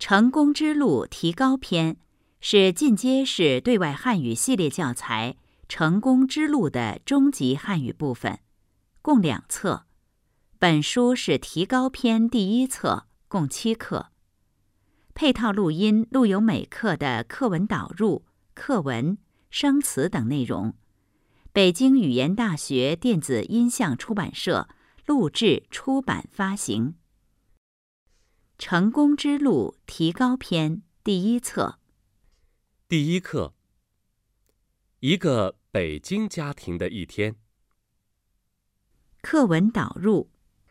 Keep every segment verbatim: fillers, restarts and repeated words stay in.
成功之路提高篇是进阶式对外汉语系列教材《成功之路》的中级汉语部分，共两册。本书是提高篇第一册，共七课。配套录音录有每课的课文导入、课文、生词等内容。北京语言大学电子音像出版社录制、出版、发行。成功之路提高篇第一册。 第一课：一个北京家庭的一天。 课文导入。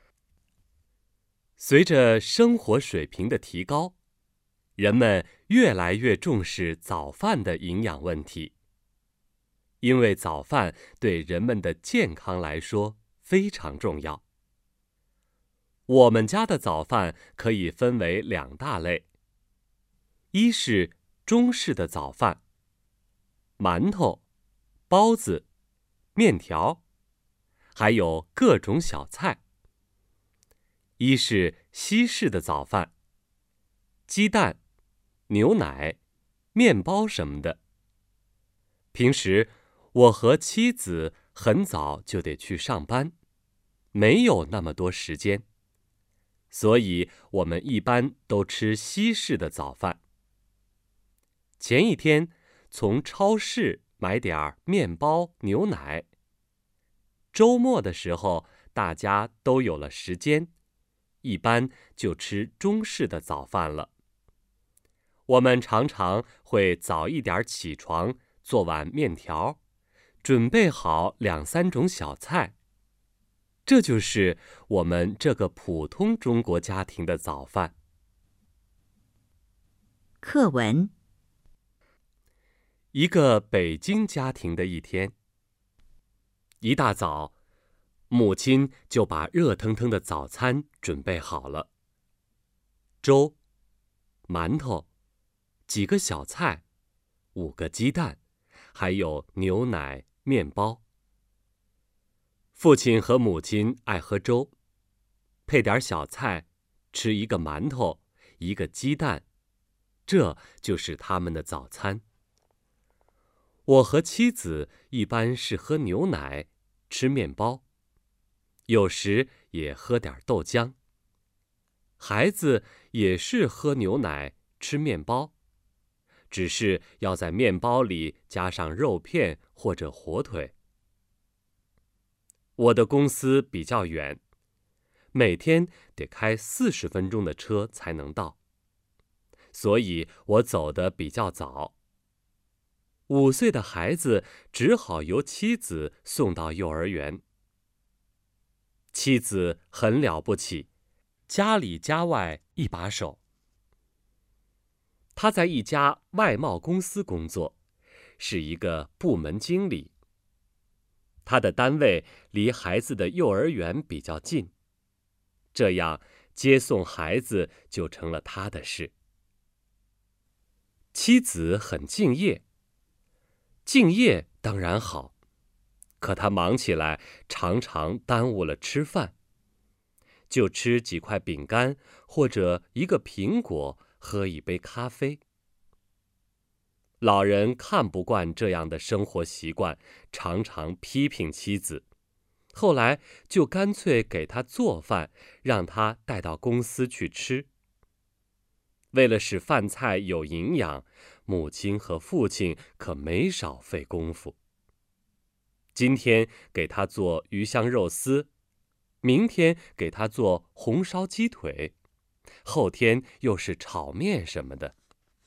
随着生活水平的提高，人们越来越重视早饭的营养问题，因为早饭对人们的健康来说非常重要。我们家的早饭可以分为两大类，一是中式的早饭，馒头、包子、面条，还有各种小菜；一是西式的早饭，鸡蛋、牛奶、面包什么的。平时我和妻子很早就得去上班，没有那么多时间，所以我们一般都吃西式的早饭。前一天从超市买点面包、牛奶。周末的时候，大家都有了时间，一般就吃中式的早饭了。我们常常会早一点起床，做碗面条，准备好两三种小菜。这就是我们这个普通中国家庭的早饭。 课文： 一个北京家庭的一天。一大早，母亲就把热腾腾的早餐准备好了。粥、馒头、几个小菜、五个鸡蛋，还有牛奶、面包。父亲和母亲爱喝粥，配点小菜，吃一个馒头，一个鸡蛋，这就是他们的早餐。我和妻子一般是喝牛奶，吃面包，有时也喝点豆浆。孩子也是喝牛奶，吃面包，只是要在面包里加上肉片或者火腿。我的公司比较远，每天得开四十分钟的车才能到，所以我走得比较早。五岁的孩子只好由妻子送到幼儿园。妻子很了不起，家里家外一把手。她在一家外贸公司工作，是一个部门经理。他的单位离孩子的幼儿园比较近，这样接送孩子就成了他的事。妻子很敬业，敬业当然好，可他忙起来常常耽误了吃饭，就吃几块饼干或者一个苹果，喝一杯咖啡。老人看不惯这样的生活习惯，常常批评妻子。后来就干脆给他做饭，让他带到公司去吃。为了使饭菜有营养，母亲和父亲可没少费功夫。今天给他做鱼香肉丝，明天给他做红烧鸡腿，后天又是炒面什么的。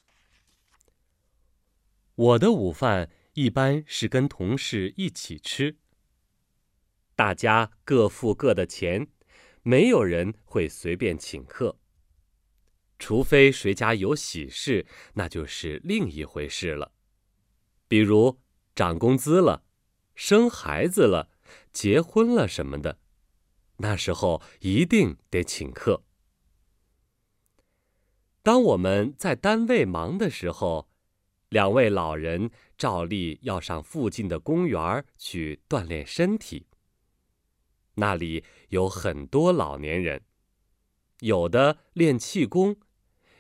我的午饭一般是跟同事一起吃，大家各付各的钱，没有人会随便请客。除非谁家有喜事，那就是另一回事了。比如涨工资了、生孩子了、结婚了什么的，那时候一定得请客。当我们在单位忙的时候，两位老人照例要上附近的公园去锻炼身体。那里有很多老年人，有的练气功，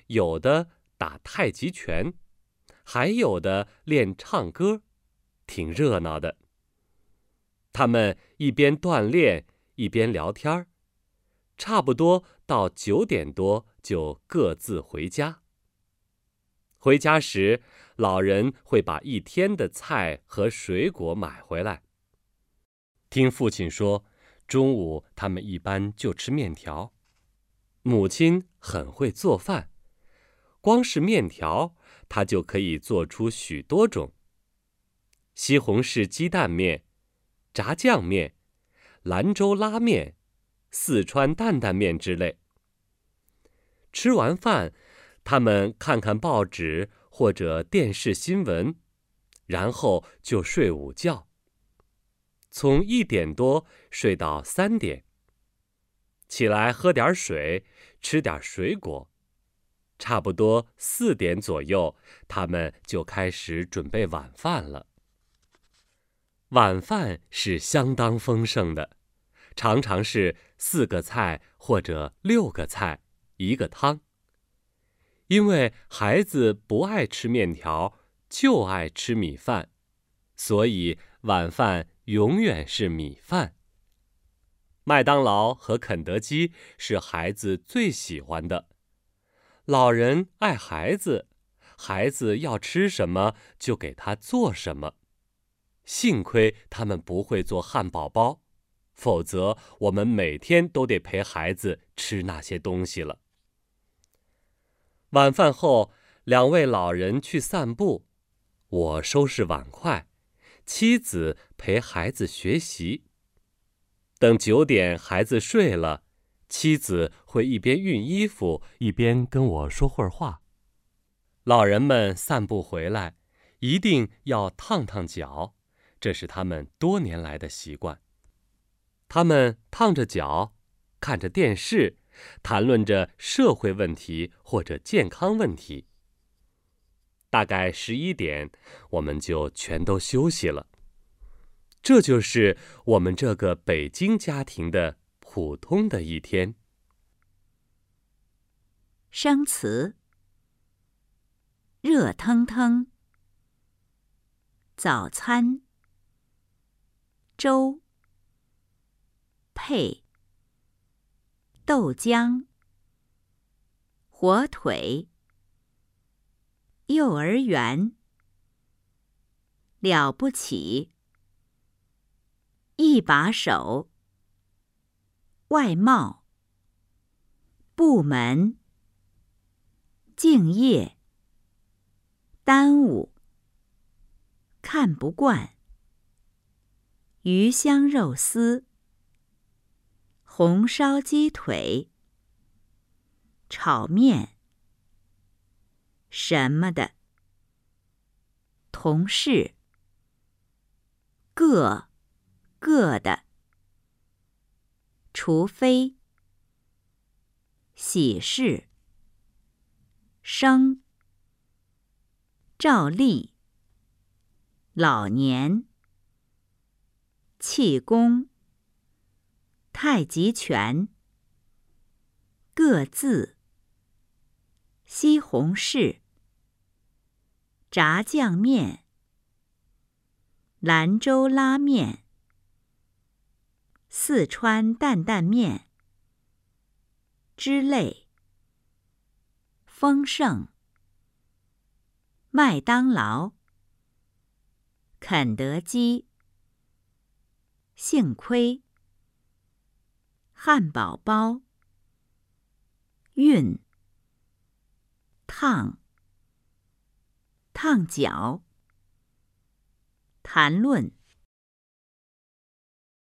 有的打太极拳，还有的练唱歌，挺热闹的。他们一边锻炼，一边聊天，差不多到九点多就各自回家。回家时，老人会把一天的菜和水果买回来。听父亲说，中午他们一般就吃面条。母亲很会做饭，光是面条，她就可以做出许多种：西红柿鸡蛋面、炸酱面、兰州拉面、四川担担面之类。吃完饭，他们看看报纸或者电视新闻，然后就睡午觉。从一点多睡到三点，起来喝点水，吃点水果。差不多四点左右，他们就开始准备晚饭了。晚饭是相当丰盛的，常常是四个菜或者六个菜，一个汤。因为孩子不爱吃面条，就爱吃米饭，所以晚饭永远是米饭。麦当劳和肯德基是孩子最喜欢的。老人爱孩子，孩子要吃什么就给他做什么。幸亏他们不会做汉堡包，否则我们每天都得陪孩子吃那些东西了。晚饭后，两位老人去散步，我收拾碗筷，妻子陪孩子学习。等九点孩子睡了，妻子会一边熨衣服，一边跟我说会儿话。老人们散步回来，一定要烫烫脚，这是他们多年来的习惯。他们烫着脚，看着电视，谈论着社会问题或者健康问题。大概十一点，我们就全都休息了。这就是我们这个北京家庭的普通的一天。 生词：热腾腾、早餐、粥、配、豆浆、火腿、幼儿园、了不起、一把手、外贸、部门、敬业、耽误、看不惯、鱼香肉丝、红烧鸡腿、炒面、什么的、同事、各个的、除非、喜事、生、照例、老年、气功、太极拳、各自、西红柿、炸酱面、兰州拉面、四川担担面之类、丰盛、麦当劳、肯德基、幸亏、汉堡包、熨、烫、烫脚、谈论、